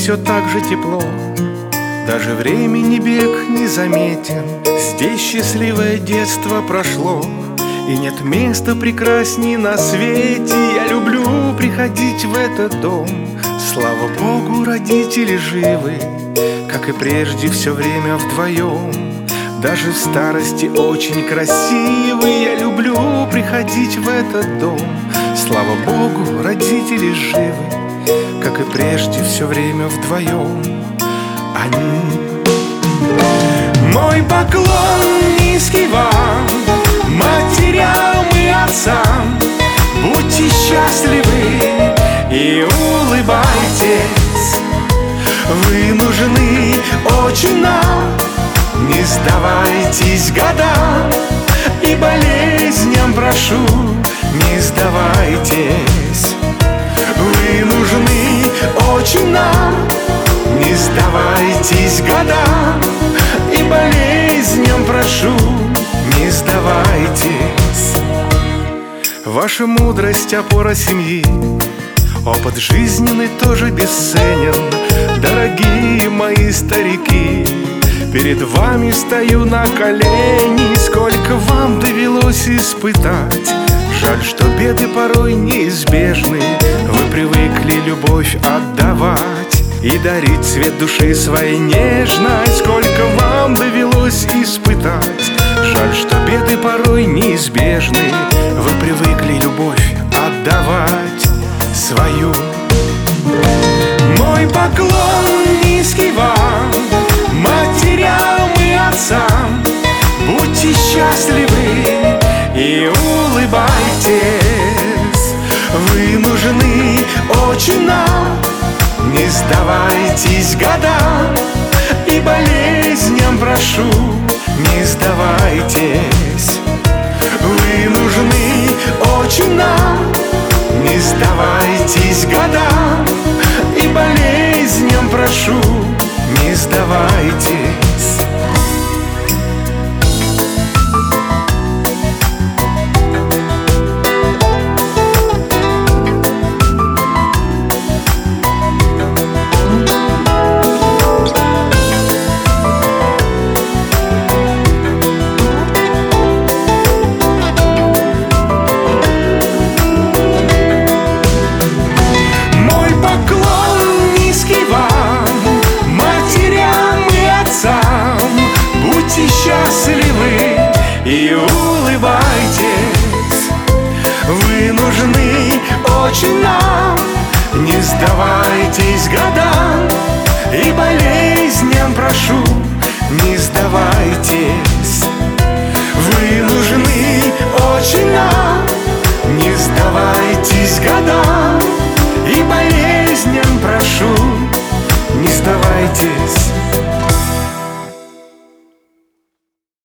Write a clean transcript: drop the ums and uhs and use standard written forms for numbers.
все так же тепло, даже времени бег не заметен. Здесь счастливое детство прошло, и нет места прекрасней на свете. Я люблю приходить в этот дом. Слава Богу, родители живы, как и прежде, все время вдвоем. Даже в старости очень красивы. Я люблю приходить в этот дом. Слава Богу, родители живы, как и прежде, все время вдвоем. Они. Мой поклон низкий вам, матерям и отцам. Будьте счастливы и улыбайтесь. Вы нужны очень нам. Не сдавайтесь годам и болезням, прошу, не сдавайтесь. Вы нужны очень нам. Не сдавайтесь годам и болезням, прошу, не сдавайтесь. Ваша мудрость — опора семьи, опыт жизненный тоже бесценен. Дорогие мои старики, перед вами стою на колени. Сколько вам довелось испытать, жаль, что беды порой неизбежны. Вы привыкли любовь отдавать и дарить цвет души своей нежной. Сколько вам довелось испытать, жаль, что беды порой неизбежны. Вы привыкли любовь отдавать свою. Мой поклон низкий вам, матерям и отцам. Будьте счастливы и улыбайтесь. Вы нужны очень нам. Не сдавайтесь годам и болезням, прошу, не сдавайтесь. Вы нужны очень нам. Не сдавайтесь годам и болезням, прошу, не сдавайтесь. Счастливы и улыбайтесь. Вы нужны очень нам. Не сдавайтесь годам и болезням, прошу, не сдавайтесь. Вы нужны очень нам.